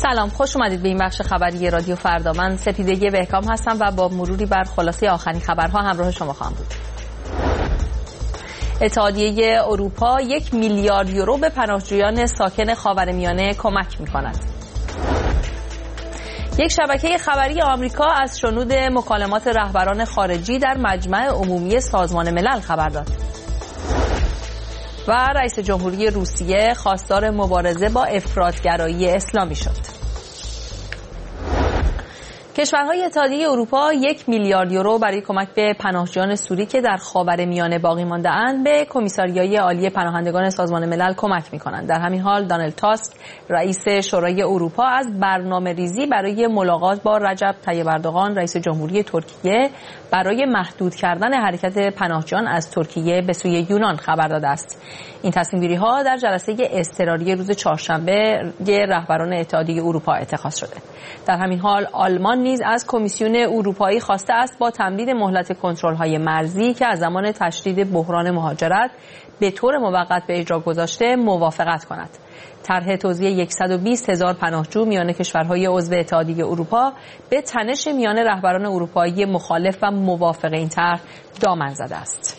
سلام، خوش اومدید به این بخش خبری رادیو فردا. من سپیده بهکام هستم و با مروری بر خلاصه آخرین خبرها همراه شما خواهم بود. اتحادیه اروپا 1 میلیارد یورو به پناهجویان ساکن خاورمیانه کمک می‌کند. یک شبکه خبری آمریکا از شنود مکالمات رهبران خارجی در مجمع عمومی سازمان ملل خبر داد. و رئیس جمهوری روسیه خواستار مبارزه با افراط‌گرایی اسلامی شد. کشورهای اتحادیه اروپا 1 میلیارد یورو برای کمک به پناهجویان سوری که در خاورمیانه باقی مانده‌اند به کمیساریای عالی پناهندگان سازمان ملل کمک می‌کنند. در همین حال دونالد تاسک رئیس شورای اروپا از برنامه‌ریزی برای ملاقات با رجب طیب اردوغان رئیس جمهوری ترکیه برای محدود کردن حرکت پناهجویان از ترکیه به سوی یونان خبر داده است. این تصمیم‌گیری‌ها در جلسه اضطراری روز چهارشنبه رهبران اتحادیه اروپا اتخاذ شده. در همین حال آلمان نیز از کمیسیون اروپایی خواسته است با تمدید مهلت کنترل‌های مرزی که از زمان تشدید بحران مهاجرت به طور موقت به اجرا گذاشته موافقت کند. طرح توزیع 120,000 پناهجو میان کشورهای عضو اتحادیه اروپا به تنش میان رهبران اروپایی مخالف و موافق این طرح دامن زده است.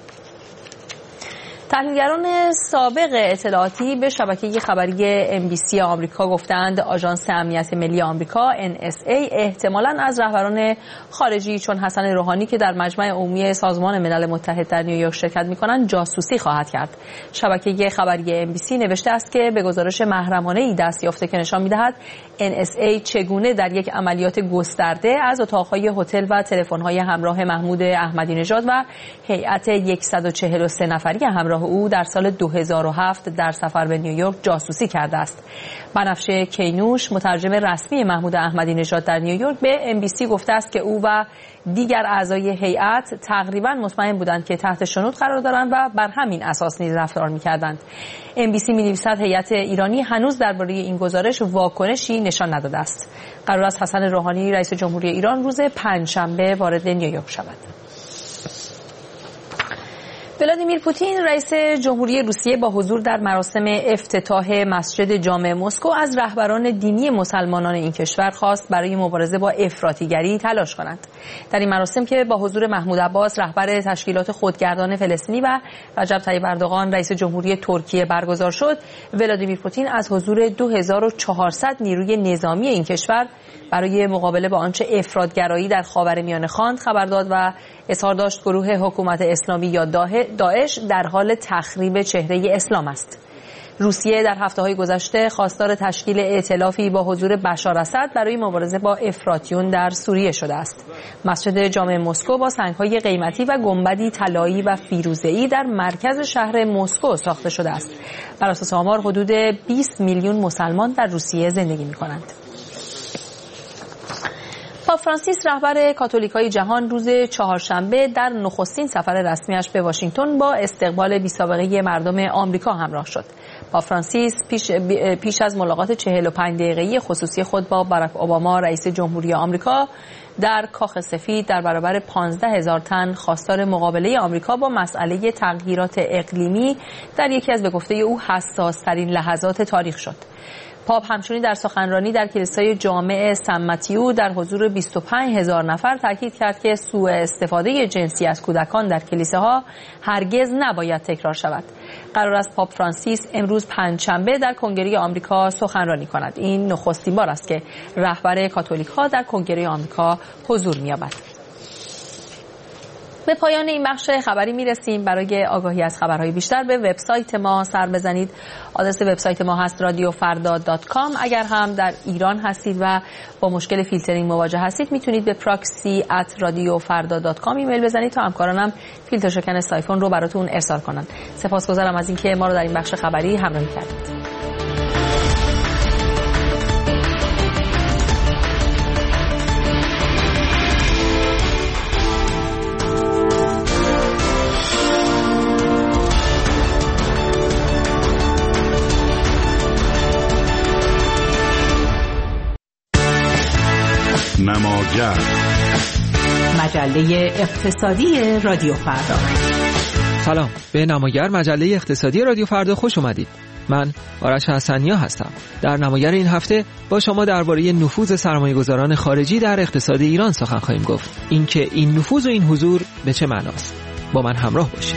تحلیلگران سابق اطلاعاتی به شبکه خبری NBC آمریکا گفتند آژانس امنیت ملی آمریکا NSA احتمالاً از رهبران خارجی چون حسن روحانی که در مجمع عمومی سازمان ملل متحد در نیویورک شرکت می‌کنند جاسوسی خواهد کرد. شبکه خبری NBC نوشته است که به گزارش محرمانه‌ای دست یافته که نشان می‌دهد NSA چگونه در یک عملیات گسترده از اتاق‌های هتل و تلفن‌های همراه محمود احمدی نژاد و هیئت 143 نفری همراه او در سال 2007 در سفر به نیویورک جاسوسی کرده است. بنفشه کینوش مترجم رسمی محمود احمدی نژاد در نیویورک به NBC گفته است که او و دیگر اعضای هیئت تقریباً مطمئن بودند که تحت شنود قرار دارند و بر همین اساس نیز رفتار می‌کردند. NBC می‌نویسد هیئت ایرانی هنوز درباره این گزارش واکنشی نشان نداده است. قرار است حسن روحانی رئیس جمهوری ایران روز پنجشنبه وارد نیویورک شود. ولادیمیر پوتین رئیس جمهوری روسیه با حضور در مراسم افتتاح مسجد جامع مسکو از رهبران دینی مسلمانان این کشور خواست برای مبارزه با افراطیگری تلاش کنند. در این مراسم که با حضور محمود عباس رهبر تشکیلات خودگردان فلسطینی و رجب طیب اردوغان رئیس جمهوری ترکیه برگزار شد، ولادیمیر پوتین از حضور 2400 نیروی نظامی این کشور برای مقابله با آنچه افراطگرایی در خاورمیانه خواند خبر داد و اظهار داشت گروه حکومت اسلامی یا داعش در حال تخریب چهره اسلام است. روسیه در هفته‌های گذشته خواستار تشکیل ائتلافی با حضور بشار اسد برای مبارزه با افراطیون در سوریه شده است. مسجد جامع مسکو با سنگ‌های قیمتی و گنبدی طلایی و فیروزه‌ای در مرکز شهر مسکو ساخته شده است. بر اساس آمار حدود 20 میلیون مسلمان در روسیه زندگی می‌کنند. پاپ فرانسیس رهبر کاتولیکای جهان روز چهارشنبه در نخستین سفر رسمیش به واشنگتن با استقبال بی‌سابقه مردم آمریکا همراه شد. پاپ فرانسیس پیش از ملاقات 45 دقیقه‌ای خصوصی خود با باراک اوباما رئیس جمهوری آمریکا در کاخ سفید در برابر 15,000 تن خواستار مقابله آمریکا با مسئله تغییرات اقلیمی در یکی از به گفته او حساس‌ترین لحظات تاریخ شد. پاپ همچنین در سخنرانی در کلیسای جامع سن متیو در حضور 25,000 نفر تاکید کرد که سوء استفاده جنسی از کودکان در کلیساها هرگز نباید تکرار شود. قرار است پاپ فرانسیس امروز پنجشنبه در کنگره آمریکا سخنرانی کند. این نخستین بار است که رهبر کاتولیک‌ها در کنگره آمریکا حضور می‌یابد. به پایان این بخش خبری میرسیم. برای آگاهی از خبرهای بیشتر به وبسایت ما سر بزنید. آدرس وبسایت ما هست radiofarda.com. اگر هم در ایران هستید و با مشکل فیلترینگ مواجه هستید میتونید به proxy@radiofarda.com ایمیل بزنید تا همکارانم فیلتر شکن سایفون رو براتون ارسال کنن. سپاسگزارم از اینکه ما رو در این بخش خبری همراهی کردید. نماگر مجله اقتصادی رادیو فردا. سلام، به نماگر مجله اقتصادی رادیو فردا خوش اومدید. من آرش حسنیا هستم. در نمایر این هفته با شما درباره نفوذ سرمایه‌گذاران خارجی در اقتصاد ایران سخن خواهیم گفت. اینکه این نفوذ و این حضور به چه معناست؟ با من همراه باشید.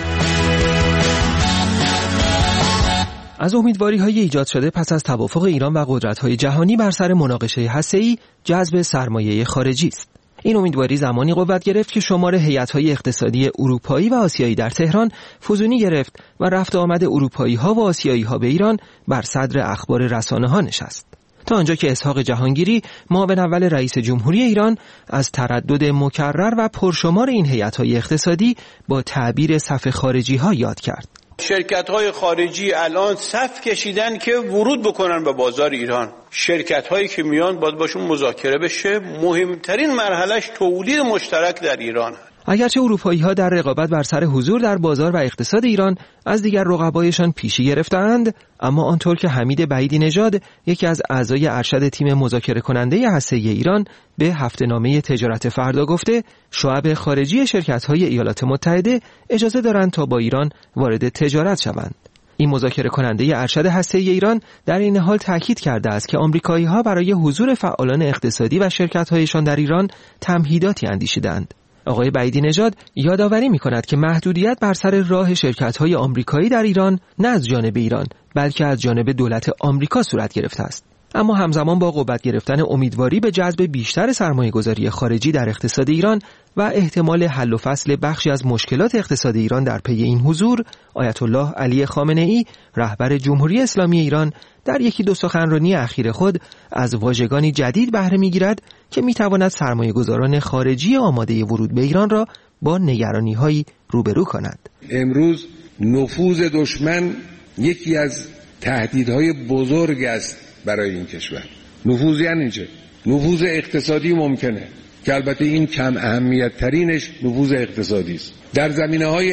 از امیدواری‌های ایجاد شده پس از توافق ایران و قدرت‌های جهانی بر سر مناقشه هسته‌ای، جذب سرمایه خارجی است. این امیدواری زمانی قوت گرفت که شمار هیئت‌های اقتصادی اروپایی و آسیایی در تهران فزونی گرفت و رفت آمد اروپایی‌ها و آسیایی‌ها به ایران بر صدر اخبار رسانه‌ها نشست. تا آنجا که اسحاق جهانگیری، معاون اول رئیس جمهوری ایران، از تردد مکرر و پرشمار این هیئت‌های اقتصادی با تعبیر صف خارجی‌ها یاد کرد. شرکت‌های خارجی الان صف کشیدن که ورود بکنن به بازار ایران. شرکت‌هایی که میان باید باشون مذاکره بشه. مهمترین مرحلهش تولید مشترک در ایران. اگرچه اروپایی‌ها در رقابت بر سر حضور در بازار و اقتصاد ایران از دیگر رقبایشان پیشی گرفتند، اما آنطور که حمید بعیدی نژاد، یکی از اعضای ارشد تیم مذاکره کننده هسته‌ای ایران، به هفته‌نامه تجارت فردا گفته، شعب خارجی شرکت‌های ایالات متحده اجازه دارند تا با ایران وارد تجارت شوند. این مذاکره کننده ارشد هسته‌ای ایران در این حال تاکید کرده است که آمریکایی‌ها برای حضور فعالان اقتصادی و شرکت‌هایشان در ایران تمهیداتی اندیشیدند. آقای بعیدی نژاد یادآوری می‌کند که محدودیت بر سر راه شرکت‌های آمریکایی در ایران نه از جانب ایران بلکه از جانب دولت آمریکا صورت گرفته است. اما همزمان با قوت گرفتن امیدواری به جذب بیشتر سرمایه‌گذاری خارجی در اقتصاد ایران و احتمال حل و فصل بخشی از مشکلات اقتصاد ایران در پی این حضور، آیت الله علی خامنه‌ای، رهبر جمهوری اسلامی ایران، در یکی دو سخنرانی اخیر خود از واژگانی جدید بهره می‌گیرد که می‌تواند سرمایه‌گذاران خارجی آماده ورود به ایران را با نگرانی‌هایی روبرو کند. امروز نفوذ دشمن یکی از تهدیدهای بزرگ است برای این کشور. نفوذ یعنی چه؟ نفوذ اقتصادی ممکنه که البته این کم اهمیت ترینش نفوذ اقتصادی است. در زمینه‌های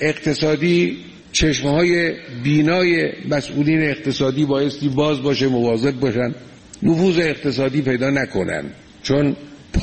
اقتصادی چشمه‌های بینای مسئولین اقتصادی بایستی باز باشه، مواظب باشن نفوذ اقتصادی پیدا نکنن، چون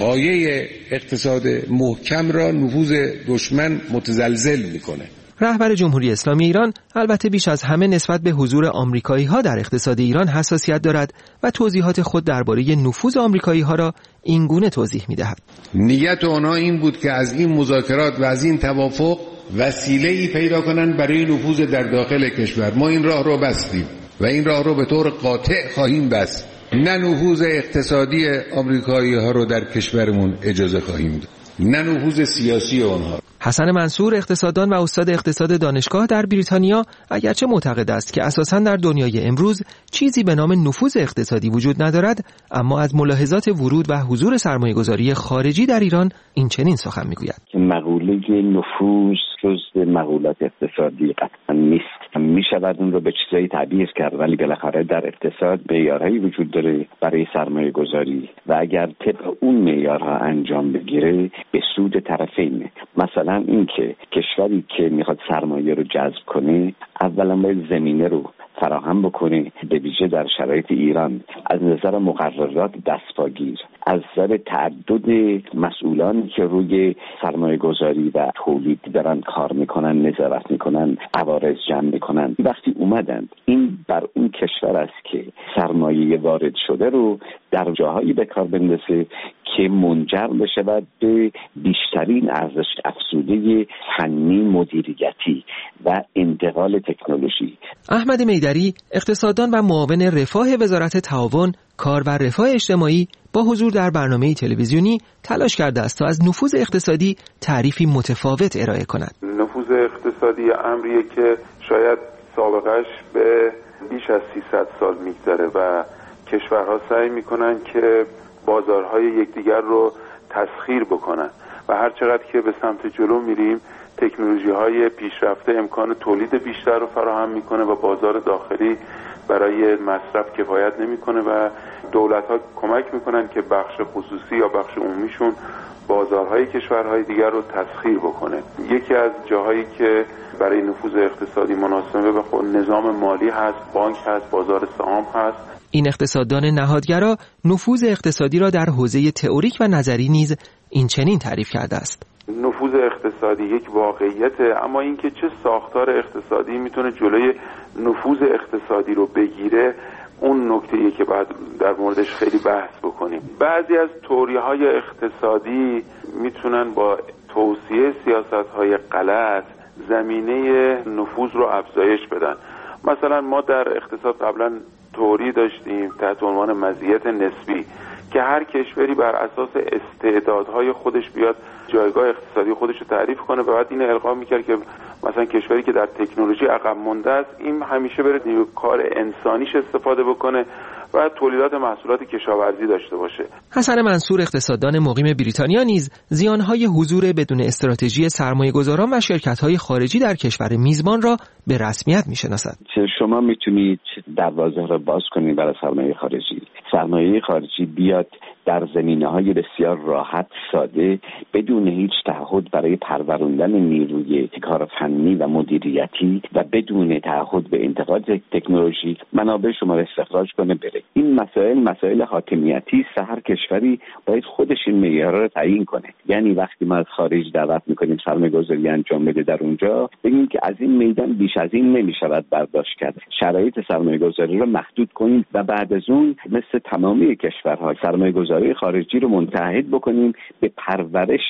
پایه اقتصاد محکم را نفوذ دشمن متزلزل میکنه. رهبر جمهوری اسلامی ایران البته بیش از همه نسبت به حضور آمریکایی‌ها در اقتصاد ایران حساسیت دارد و توضیحات خود درباره نفوذ آمریکایی‌ها را این گونه توضیح می‌دهد. نیت آنها این بود که از این مذاکرات و از این توافق وسیله‌ای پیدا کنند برای نفوذ در داخل کشور. ما این راه رو بستیم و این راه رو به طور قاطع خواهیم بست. نه نفوذ اقتصادی آمریکایی‌ها رو در کشورمون اجازه خواهیم داد، نه نفوذ سیاسی آنها. حسن منصور، اقتصاددان و استاد اقتصاد دانشگاه در بریتانیا، اگرچه معتقد است که اساساً در دنیای امروز چیزی به نام نفوذ اقتصادی وجود ندارد، اما از ملاحظات ورود و حضور سرمایه‌گذاری خارجی در ایران این چنین سخن می‌گوید. مقوله نفوذ جزء مقولات اقتصادی قطعا نیست. میشود اون رو به چیزایی تعبیر کرد، ولی بالاخره در اقتصاد معیارهایی وجود داره برای سرمایه گذاری و اگر طبق اون معیارها انجام بگیره به سود طرفینه. مثلا اینکه کشوری که میخواد سرمایه رو جذب کنه اولا باید زمینه رو فراهم بکنه، به ویژه در شرایط ایران از نظر مقررات دستپاگیر، از نظر تعدد مسئولانی که روی سرمایه گذاری و تولید دارن کار میکنن، نظارت میکنن، عوارض جمع میکنن، وقتی اومدن این بر اون کشور است که سرمایه وارد شده رو در جاهایی به کار بندازه که منجر بشود به بیشترین ارزش افزوده فنی، مدیریتی و انتقال تکنولوژی. احمد میدری، اقتصاددان و معاون رفاه وزارت تعاون، کار و رفاه اجتماعی، با حضور در برنامه تلویزیونی تلاش کرده است تا از نفوذ اقتصادی تعریفی متفاوت ارائه کند. نفوذ اقتصادی امریه که شاید سابقش به بیش از 300 سال میگذره و کشورها سعی میکنن که بازارهای یکدیگر رو تسخیر بکنن و هر چقدر که به سمت جلو میریم تکنولوژی‌های پیشرفته امکان تولید بیشتر رو فراهم میکنه و بازار داخلی برای مصرف کفایت نمیکنه و دولت‌ها کمک میکنن که بخش خصوصی یا بخش عمومیشون بازارهای کشورهای دیگر رو تسخیر بکنه. یکی از جاهایی که برای نفوذ اقتصادی مناسبه به خود نظام مالی هست، بانک هست، بازار سهام هست. این اقتصاددان نهادگرا نفوذ اقتصادی را در حوزه تئوریک و نظری نیز این چنین تعریف کرده است: نفوذ اقتصادی یک واقعیته، اما اینکه چه ساختار اقتصادی میتونه جلوی نفوذ اقتصادی رو بگیره، اون نکته‌ایه که باید در موردش خیلی بحث بکنیم. بعضی از تئوری‌های اقتصادی میتونن با توصیه سیاست‌های غلط زمینه نفوذ رو افزایش بدن. مثلا ما در اقتصاد قبلا تئوری داشتیم تحت عنوان مزیت نسبی که هر کشوری بر اساس استعدادهای خودش بیاد جایگاه اقتصادی خودش رو تعریف کنه و بعد این القا میکرد که مثلا کشوری که در تکنولوژی عقب مونده است این همیشه بره نیروی کار انسانیش استفاده بکنه و تولیدات محصولات کشاورزی داشته باشه. حسن منصور، اقتصاددان مقیم بریتانیا، نیز زیانهای حضور بدون استراتژی سرمایه‌گذاران و شرکت‌های خارجی در کشور میزبان را به رسمیت می‌شناسد. شما میتونید دروازه را باز کنید برای سرمایه خارجی. سرمایه خارجی بیاد در زمینه‌های بسیار راحت، ساده، بدون هیچ تعهد برای پروراندن نیروی کار فنی و مدیریتی و بدون تعهد به انتقال تکنولوژی منابع شما را استخراج کنه بره. این مسائل حاکمیتی است. هر کشوری باید خودش این معیارها را تعیین کنه. یعنی وقتی ما از خارج دعوت می‌کنیم سرمایه‌گذاری انجام بده در اونجا، بگیم که از این میدان بیش از این نمی‌شود برداشت کرد. شرایط سرمایه‌گذاری را محدود کنیم و بعد از اون مثل تمامی کشورها سرمایه‌گذاری خارجی رو متعهد بکنیم به پرورش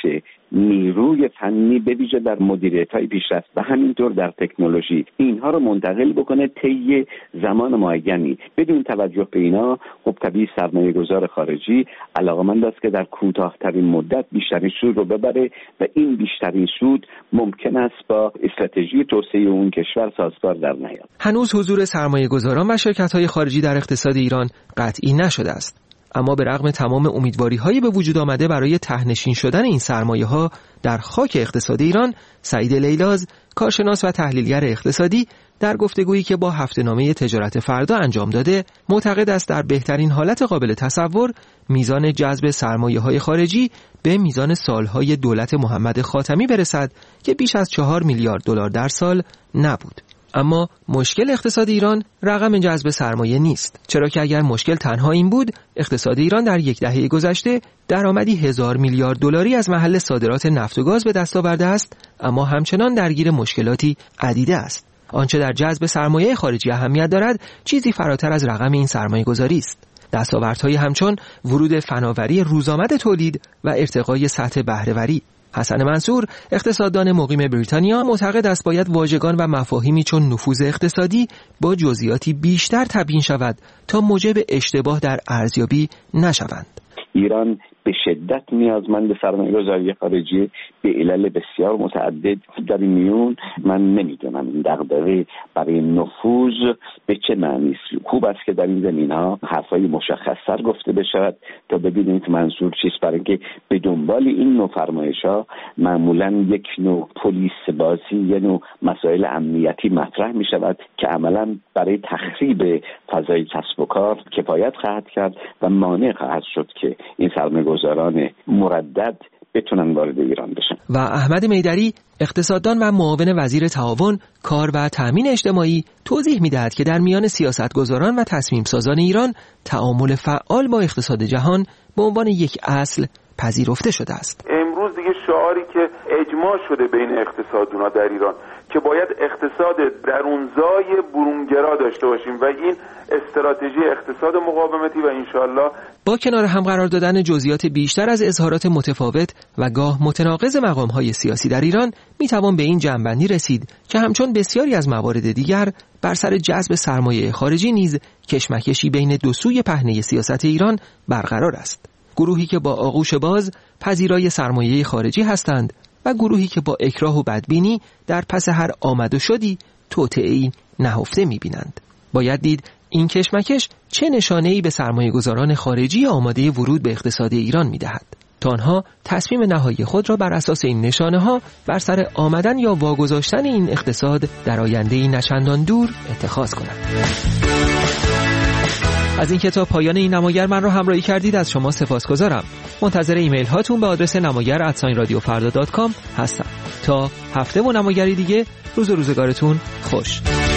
نیروی فنی به ویژه در مدیریت‌های پیشرفته و همینطور در تکنولوژی. اینها رو منتقل بکنه طی زمان معینی. بدون توجه به اینا خب طبیعی سرمایه‌گذار خارجی علاقه‌مند است که در کوتاه‌ترین مدت بیشترین سود رو ببره و این بیشترین سود ممکن است با استراتژی توسعه اون کشور سازگار در نیاد. هنوز حضور سرمایه‌گذاران و شرکت‌های خارجی در اقتصاد ایران قطعی نشده است. اما به رغم تمام امیدواری‌های به وجود آمده برای ته‌نشین شدن این سرمایه‌ها در خاک اقتصاد ایران، سعید لیلاز، کارشناس و تحلیلگر اقتصادی، در گفتگویی که با هفته‌نامه تجارت فردا انجام داده، معتقد است در بهترین حالت قابل تصور میزان جذب سرمایه‌های خارجی به میزان سالهای دولت محمد خاتمی برسد که بیش از 4 میلیارد دلار در سال نبود. اما مشکل اقتصاد ایران رقم جذب سرمایه نیست، چرا که اگر مشکل تنها این بود، اقتصاد ایران در یک دهه گذشته درآمدی 1000 میلیارد دلاری از محل صادرات نفت و گاز به دست آورده است، اما همچنان درگیر مشکلاتی عدیده است. آنچه در جذب سرمایه خارجی اهمیت دارد، چیزی فراتر از رقم این سرمایه‌گذاری است. دستاوردهای همچون ورود فناوری روزآمد تولید و ارتقای سطح بهره‌وری. حسن منصور، اقتصاددان مقیم بریتانیا، معتقد است باید واژگان و مفاهیمی چون نفوذ اقتصادی با جزئیاتی بیشتر تبیین شود تا موجب اشتباه در ارزیابی نشوند. ایران به شدت نیازمند سرمایه‌گذاری خارجی به علل بسیار متعدد. در این میون من نمیدونم این دغدغه برای نفوذ به چه معنی است. خوب است که در این زمینه‌ها حرفای مشخص‌تر گفته بشود تا ببینید که منظور چیست، برای اینکه به دنبال این نوع فرمایش‌ها معمولاً یک نوع پلیس بازی، یک نوع مسائل امنیتی مطرح می‌شود که عملاً برای تخریب فضای کسب و کار کفایت خواهد کرد و مانع خواهد شد که این سرمایه‌گذاران مردد بتونن وارد ایران بشن. و احمد میدری، اقتصاددان و معاون وزیر تعاون، کار و تامین اجتماعی، توضیح می‌دهد که در میان سیاستگزاران و تصمیم سازان ایران تعامل فعال با اقتصاد جهان به عنوان یک اصل پذیرفته شده است. امروز دیگه شعاری که اجماع شده بین اقتصاددونا در ایران که باید اقتصاد درونزای برونگرا داشته باشیم و این استراتژی اقتصاد مقاومتی و انشالله با کنار هم قرار دادن جزئیات بیشتر از اظهارات متفاوت و گاه متناقض مقام‌های سیاسی در ایران میتوان به این جمع‌بندی رسید که همچون بسیاری از موارد دیگر بر سر جذب سرمایه خارجی نیز کشمکشی بین دو سوی پهنه سیاست ایران برقرار است. گروهی که با آغوش باز پذیرای سرمایه خارجی هستند و گروهی که با اکراه و بدبینی در پس هر آمد و شدی توطئه‌ای نهفته می‌بینند. باید دید این کشمکش چه نشانه‌ای به سرمایه‌گذاران خارجی آماده ورود به اقتصاد ایران می‌دهد تا آنها تصمیم نهایی خود را بر اساس این نشانه‌ها بر سر آمدن یا واگذاشتن این اقتصاد در آینده‌ای نچندان دور اتخاذ کنند. از این کتاب پایان این نماگر من رو همراهی کردید از شما سپاسگزارم. منتظر ایمیل هاتون به آدرس namagar@radiofarda.com هستم. تا هفته و نماگری دیگه، روزگارتون خوش.